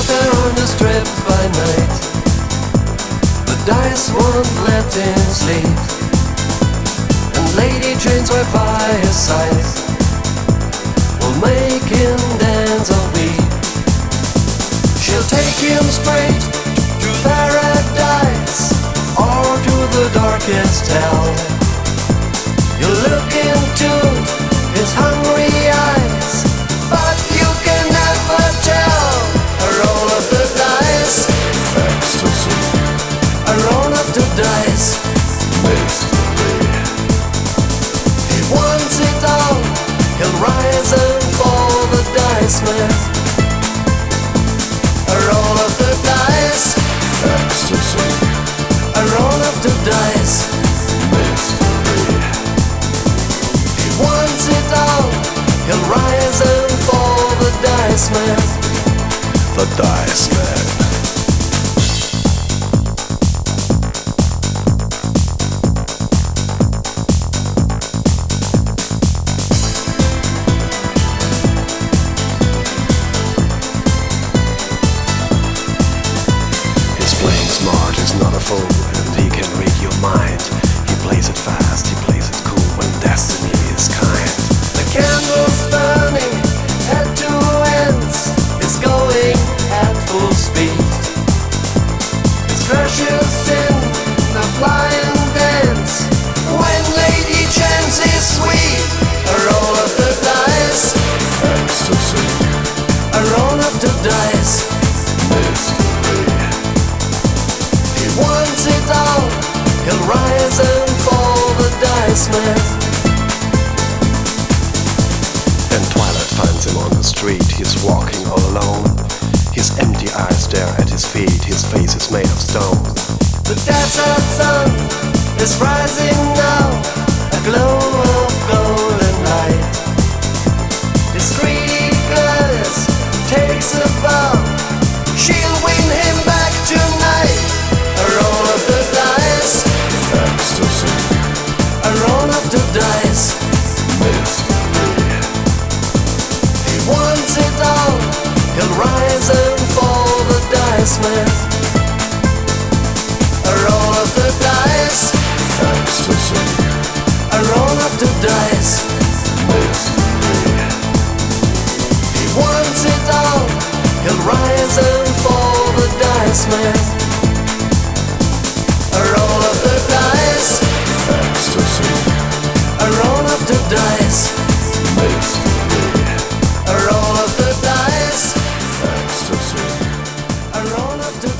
her on the strip by night. The dice won't let him sleep, and Lady Jane's right by his side will make him dance or weep. She'll take him straight to paradise or to the darkest hell. You look into his hungry eyes, but you can never tell. A roll of the dice, Ecstasy, a roll of the dice. mystery. He wants it all, he'll rise and fall, the dice man. A roll of the dice, Ecstasy, a roll of the dice. mystery. He wants it all, he'll rise and fall, the dice man. The Dice Man. He's playing smart, he's not a fool, and he can read your mind. He plays it fast, he plays it cool when destiny is kind. The candle's burning at two ends, it's going at full speed. It crashes in the flying dance when Lady Chance is sweet. A roll of the dice, Ecstasy, a roll of the dice. mystery. He wants it all, he'll rise and fall, the dice man. And Twilight finds him on the street, he's walking all alone. His empty eyes stare at his feet, his face is made of stone. The desert sun is rising now, a glow of golden light. His greedy goddess takes a bow, she'll win him back tonight. A roll of the dice, Ecstasy, a roll of the dice. mystery. He wants it all, he'll rise and fall, the dice man. A roll of the dice, Ecstasy, a roll of the dice. mystery. He wants it all, he'll rise and fall, the dice man. A roll of the dice, Ecstasy, a roll of the dice. mystery. A roll of the dice, Ecstasy, a roll of the